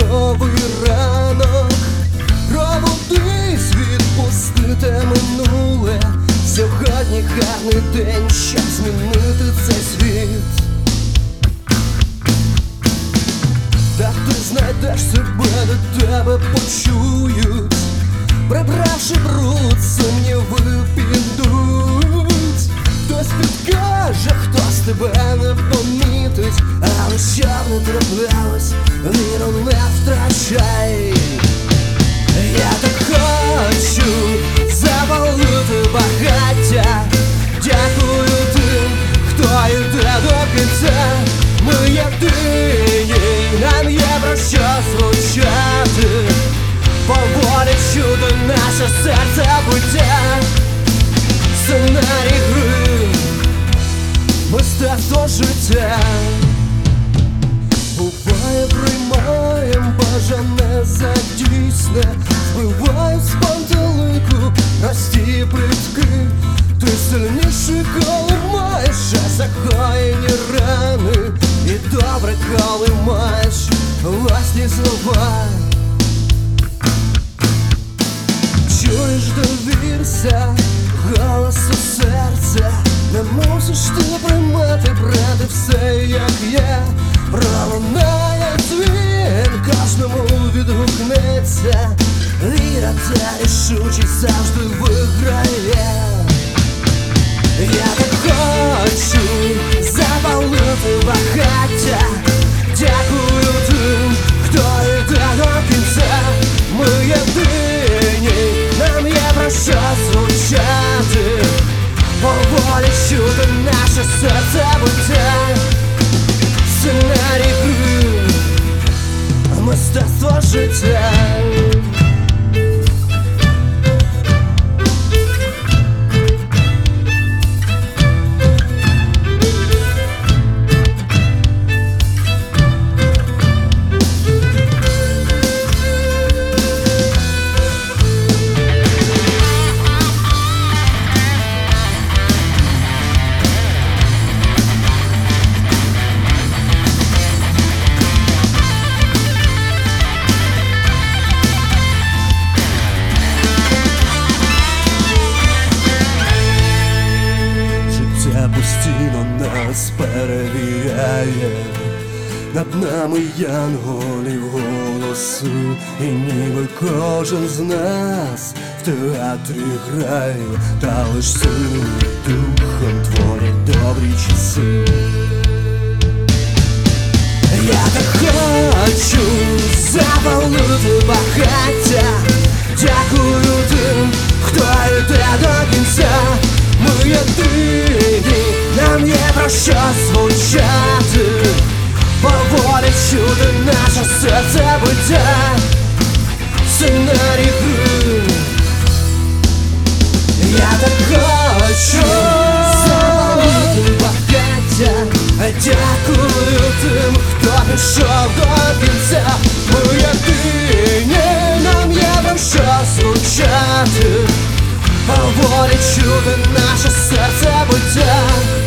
новий ранок. Пробудись, відпустити минуле. Сьогодні гарний день, щоб змінити цей світ. Та ти знайдеш себе, де тебе почують. Прибравши бруд, сумніви підуть. Хтось підкаже, хтось тебе не помітить. Але що не траплялось, віру не втрачай. Я так хочу запалити багаття. Дякую тим, хто йде до кінця. Ми єдині, нам є про що звучати. Поволі чути наше серце буття. Сценарій гри, мистецтво життя. Буває, приймаєм бажане за дійсне. Збивають з пантелику прості плітки. Ти сильніший, коли маєш загоєні рани. І добре, коли маєш власні слова. Чуєш, довірся голосу серця. Не мусиш ти приймати, брати все, як є. Пролунає дзвін, кожному відгукнеться. Віра та рішучість завжди виграє. Я так хочу запалити багаття. Дякую тим, хто йде до кінця. Ми єдині, нам є про що звучати. Поволі чути наше серце буття. Сценарій гри, мистецтво життя. Постійно нас перевіряє. Над нами янголів голосу. І ніби кожен з нас в театрі грає. Та лиш силою духом творять добрі часи. Я так хочу запалити багаття. Дякую тим, хто йде до кінця. Ми єдині, нам є про що звучати. Поволі чути наше серце буття. Сценарій гри, я так хочу запалити багаття. Дякую тим, хто пішов до кінця. Ми єдині, нам є про що звучати. Поволі чути наше серце буття.